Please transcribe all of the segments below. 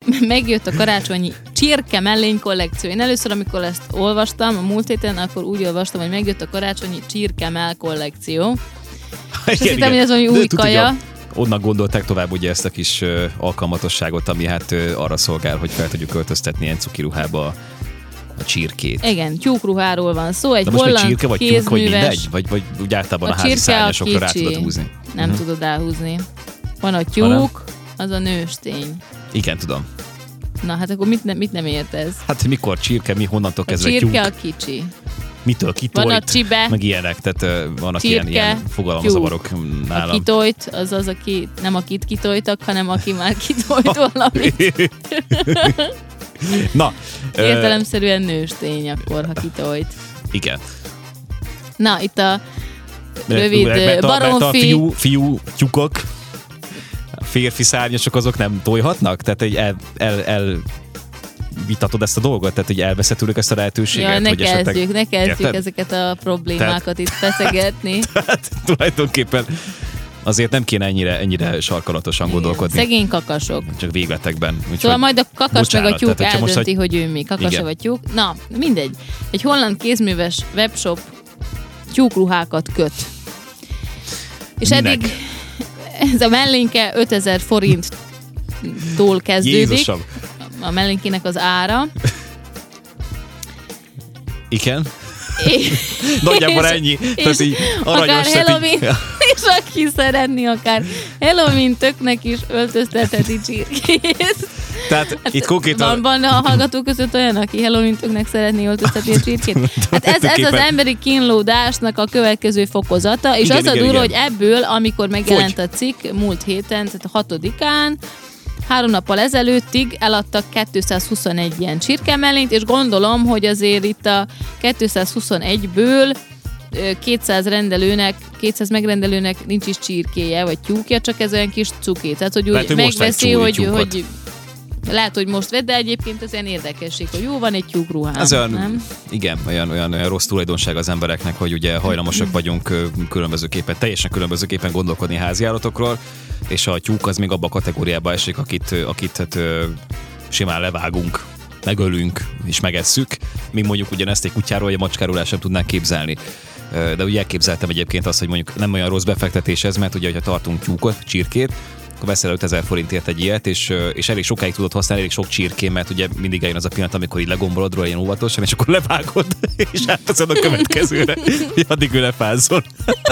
megjött a karácsonyi csirke mellény kollekció. Én először, amikor ezt olvastam a múlt héten, akkor úgy olvastam, hogy megjött a karácsonyi csirke mell kollekció. És azt hittem, hogy ez valami új kaja. Onnan gondolták tovább ugye ezt a kis alkalmatosságot, ami hát arra szolgál, hogy fel tudjuk költöztetni ilyen cuki ruhába a csirkét. Igen, tyúkruháról van szó, egy holland kézműves... csirke vagy tyúk, vagy mindegy? Vagy úgy általában a házi szárnyasokra rá tudod húzni? Nem tudod elhúzni. Van a tyúk, az a nőstény. Igen, tudom. Na, hát akkor mit nem értesz? Hát mikor csirke, mi honnantól kezdve tyúk? A csirke a kicsi. Mitől kitojt? Van a csibe. Meg ilyenek, tehát vannak csirke, ilyen fogalomzavarok nálam. A kitojt, az, aki nem akit kitojtak, hanem aki már kitojt valamit. Na. Értelemszerűen nőstény akkor, ha kitojt. Igen. Na, itt a rövid baromfi... A fiú tyúkok, a férfi szárnyasok azok nem tojhatnak? Tehát vitatod ezt a dolgot? Tehát, hogy elveszed tőlük ezt a lehetőséget? Ja, ne kezdjük ezeket a problémákat itt feszegetni. Tehát tulajdonképpen azért nem kéne ennyire sarkalatosan gondolkodni. Szegény kakasok. Csak végletekben. Szóval majd a kakas meg a tyúk eldönti, hogy ő mi. Kakas vagy tyúk. Na, mindegy. Egy holland kézműves webshop tyúkruhákat köt. És minek? eddig ez a mellénke 5000 forinttól kezdődik. Jézusom. A mellénkének az ára. Igen. Nagyjából ennyi. És így akár Halloween, és aki szeretni akár Halloween töknek is öltöztetheti csirkét. Tehát itt konkrétan... Van a hallgatók között olyan, aki Halloween töknek szeretné öltöztetni a csirkét? Hát ez az emberi kínlódásnak a következő fokozata, és igen, az a durva, hogy ebből, amikor megjelent a cikk múlt héten, tehát a 6-án, 3 nappal ezelőttig eladtak 221 ilyen csirkemellényt, és gondolom, hogy azért itt a 221-ből 200 megrendelőnek nincs is csirkéje, vagy tyúkja, csak ez olyan kis cuki. Tehát, hogy úgy megveszi, hogy lehet, hogy most vedd, de egyébként ez ilyen érdekesség, hogy jó, van egy tyúkruhám. Ez olyan, nem? Igen, olyan rossz tulajdonság az embereknek, hogy ugye hajlamosak vagyunk teljesen különbözőképpen gondolkodni háziállatokról, és a tyúk az még abba a kategóriába esik, akit hát, simán levágunk, megölünk és megesszük, míg mondjuk ugyanezt egy kutyáról vagy egy macskáról el sem tudnánk képzelni. De ugye elképzeltem egyébként azt, hogy mondjuk nem olyan rossz befektetés ez, mert ugye, hogyha tartunk tyúkot, csirkét, akkor veszel 5000 forintért egy ilyet, és elég sokáig tudod használni, elég sok csirkén, mert ugye mindig eljön az a pillanat, amikor így legombolod róla ilyen óvatosan, és akkor levágod, és átteszed a következőre, hogy addig ő lefázzon.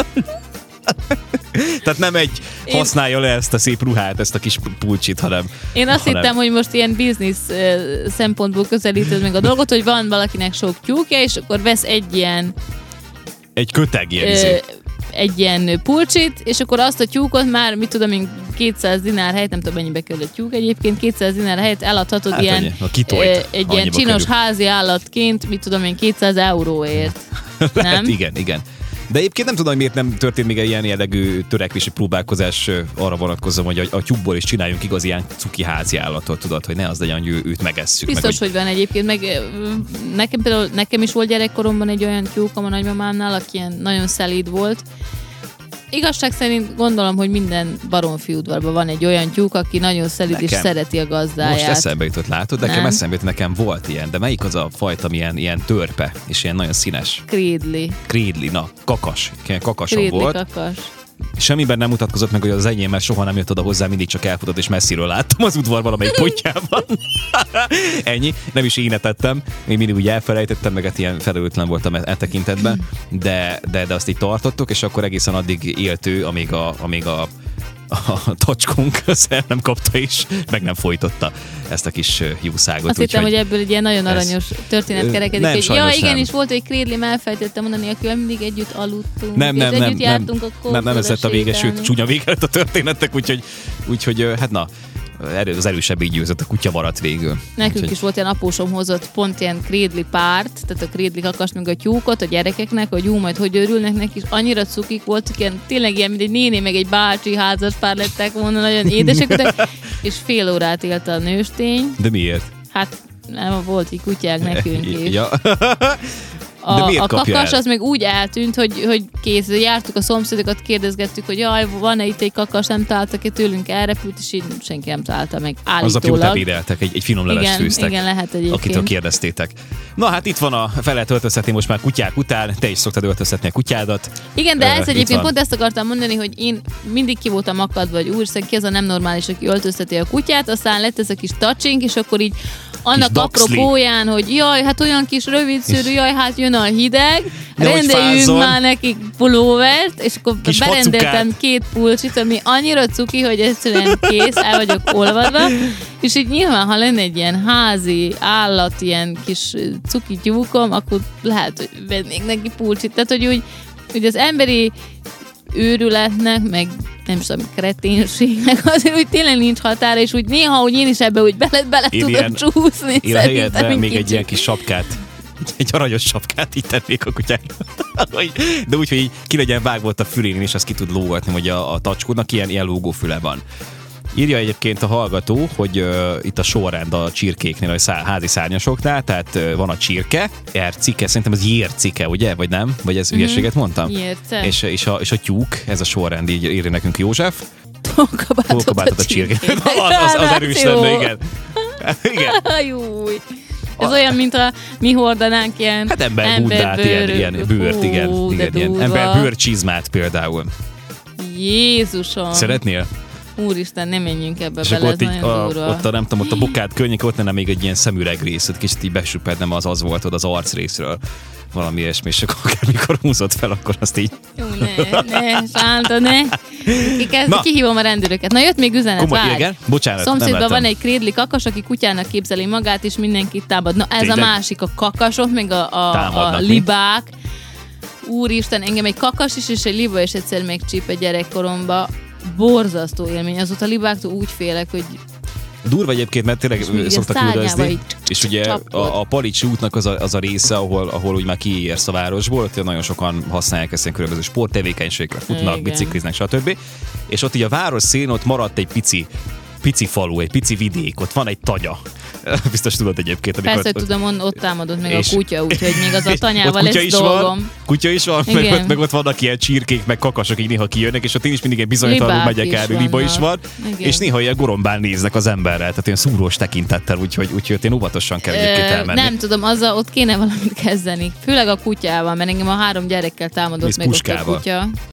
Tehát nem használja le ezt a szép ruhát, ezt a kis pulcsit, hanem... Én azt hittem, hogy most ilyen biznisz szempontból közelíted meg a dolgot, hogy van valakinek sok tyúkja, és akkor vesz egy ilyen... Egy köteg ilyen egy ilyen pulcsit, és akkor azt a tyúkot már, mit tudom én, 200 dinár helyett, nem tudom mennyibe kerül a tyúk egyébként, 200 dinár helyett eladhatod hát ilyen, egy ilyen csinos házi állatként, mit tudom én, 200 euróért. Nem? Igen. De egyébként nem tudom, hogy miért nem történt még ilyen jellegű törekvési próbálkozás arra vonatkozom, hogy a tyúkból is csináljunk igaz ilyen cuki házi állatot, tudod, hogy ne az legyen, hogy őt megesszük. Biztos, hogy van egyébként, meg nekem is volt gyerekkoromban egy olyan tyúkom a nagymamámnál, aki ilyen nagyon szelíd volt. Igazság szerint gondolom, hogy minden baromfi udvarban van egy olyan tyúk, aki nagyon szelíd és szereti a gazdáját. Most eszembe jutott, látod? Nekem volt ilyen, de melyik az a fajta, ilyen törpe, és ilyen nagyon színes? Krédli, na, kakas. Kakasom volt. Kakas. Semmiben nem mutatkozott meg, hogy az enyém, mert soha nem jött oda hozzá, mindig csak elfutott, és messziről láttam az udvar valamelyik pontjában. Ennyi, nem is én etettem, még mindig úgy elfelejtettem, meg hát ilyen felelőtlen voltam tekintetben, de azt így tartottuk, és akkor egészen addig élt ő, amíg a tacskónk el nem kapta is, meg nem folytotta ezt a kis jószágot. Azt hittem, hogy ebből egy ilyen nagyon aranyos történet kerekedik. Nem, ja, igenis, volt egy krédlim, elfelejtettem mondani, akivel mindig együtt aludtunk. Együtt jártunk a kózóra. Nem ez lett a vége, sőt, csúnya vége lett a történetnek, úgyhogy hát na, az erősebb így győzött, a kutya maradt végül. Nekünk is volt ilyen, apósom hozott pont ilyen krédli párt, tehát a krédli kakast meg a tyúkot a gyerekeknek, hogy majd hogy örülnek neki, és annyira cukik voltak, ilyen, tényleg ilyen, mint egy néni meg egy bácsi házas pár lettek volna, nagyon édesek, és fél órát élt a nőstény. De miért? Hát nem, volt így kutyák nekünk is. Ja. a kakas az meg úgy eltűnt, hogy kész, jártuk a szomszédokat, kérdezgettük, hogy jaj, van-e itt egy kakas, nem találtak-e tőlünk, elrepült, és így senki nem találta meg állítólag. Az a ebédeltek, egy finom levest fűztek. Igen, lehet egyébként. Akitől kérdeztétek. Na hát itt van fel lehet öltöztetni most már kutyák után, te is szoktad öltöztetni a kutyádat. Igen, de ez egyébként pont ezt akartam mondani, hogy én mindig ki voltam akadva, hogy úristen, ki az a nem normális, aki öltözteti a kutyát, aztán lett ez a kis touching, és akkor így annak apropóján, hogy jaj, hát olyan kis rövid szőrű, jaj, hát jön a hideg, rendeljünk már nekik pulóvert, és akkor kis berendeltem 2 pulcsit, ami annyira cuki, hogy egyszerűen kész, el vagyok olvadva, és így nyilván, ha lenne egy ilyen házi állat, ilyen kis cuki tyúkom, akkor lehet, hogy vennék neki pulcsit. Tehát, hogy az emberi őrületnek, meg nem tudom, kreténségnek azért úgy tényleg nincs határa, és úgy néha, hogy én is ebbe úgy bele tudom csúszni. Én még egy ilyen kis sapkát, egy aranyos sapkát így tennék a kutyáknak. De úgy, hogy ki legyen vágva a fülén, és azt ki tud lógatni, hogy a tacskódnak ilyen lógófüle van. Írja egyébként a hallgató, hogy itt a sorrend a csirkéknél, a házi szárnyasoknál, tehát van a csirke, ercike, szerintem az jércike, ugye? Vagy nem? Vagy ez hülyeséget mondtam? Jérce. És a tyúk, ez a sorrend, így írja nekünk József. Tolkabátot a csirke. az erős lenne, igen. Igen. Júj. Ez olyan, mint a mi hordanánk ilyen hát emberbundát, ilyen bőrt, igen. Ilyen emberbőrcsizmát például. Jézusom. Szeretnél? Úristen, nem menjünk ebbe és bele, ez nagyon durva. Ott nem tudom, ott a bokád környék, ott lenne még egy ilyen szemüreg rész, kicsit így besüppednem az volt az arc részről. Valami ilyesmi, és amikor húzott fel, akkor azt így... Jó, ne, Sánta, ne. Kihívom a rendőröket. Na, jött még üzenet, várj. Igen? Bocsánat, szomszédban van egy krédli kakas, aki kutyának képzeli magát, és mindenkit támad. Na, ez tényleg? A másik, a kakasok, meg a libák. Úristen, engem egy kakas is, és egy liba is egyszer megcsíp egy gyerekkoromba. Borzasztó élmény. Azóta a libáktól úgy félek, hogy... Durva egyébként, mert tényleg szoktak üldözni, és ugye a Palicsi útnak az a része, ahol úgy már kiérsz a városból, ott nagyon sokan használják ezt különböző sporttevékenységre, futnak, bicikliznek, stb. És ott így a város szélén ott maradt egy pici falu, egy pici vidék, ott van egy tanya. Biztos tudod egyébként. Persze, hogy tudom, ott támadott meg a kutya, úgyhogy még az a tanyával lesz dolgom. Kutya is van, meg ott vannak ilyen csirkék, meg kakasok, így néha kijönnek, és ott én is mindig ilyen bizonytalanul megyek el, liba is van, és néha ilyen gorombán néznek az emberrel, tehát ilyen szúrós tekintettel, úgyhogy én óvatosan kell egyébként elmenni. Nem tudom, ott kéne valamit kezdeni, főleg a kutyával, mert engem a 3 gyerekkel támadott meg ott a kutya.